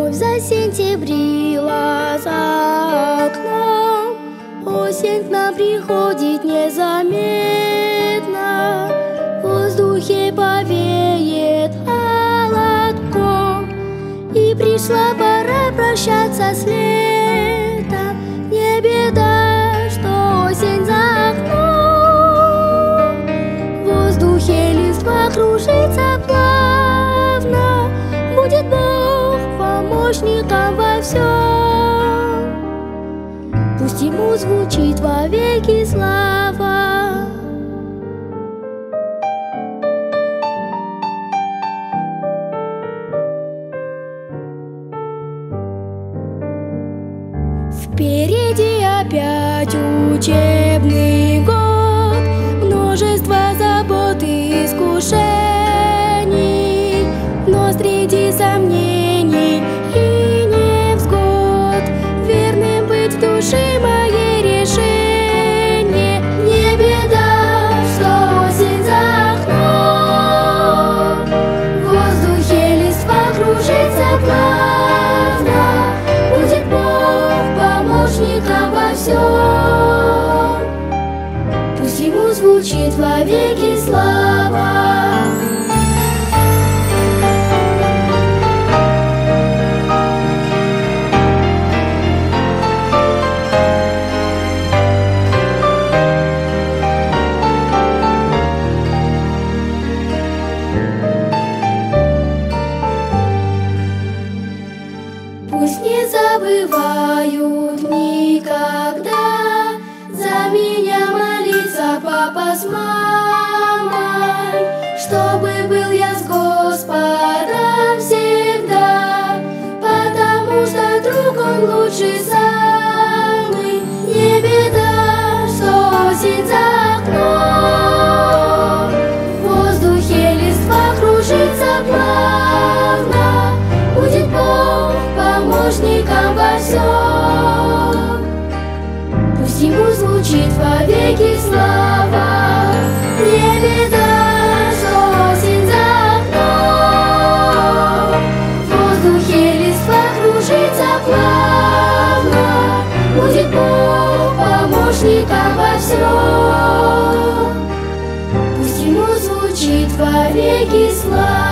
Вновь засентябрила за окном, осень к нам приходит незаметно, в воздухе повеет холодком, и пришла пора прощаться с летом. Не беда, что осень за окном, в воздухе листва кружится плавно, будет Бог помощником во всем. Пусть ему звучит вовеки слава. Впереди опять учебный год, множество забот и искушений, но среди сомнений и невзгод верным быть в душе моей решение. Не беда, что осень за окном, в воздухе листва кружится плавно, будет Бог помощником во всем. Пусть ему звучит вовеки слава. Пусть не забывают никогда за меня молиться папа с мамой, чтобы был я с Господом всегда, потому что друг он лучший самый. Не беда, что осень за окном, в воздухе листва кружится плавно, будет Бог помощником во всем. Пусть ему звучит вовеки слава. Не беда, что осень за окном, в воздухе листва кружится плавно, будет Бог помощником во всем. Пусть ему звучит вовеки слава.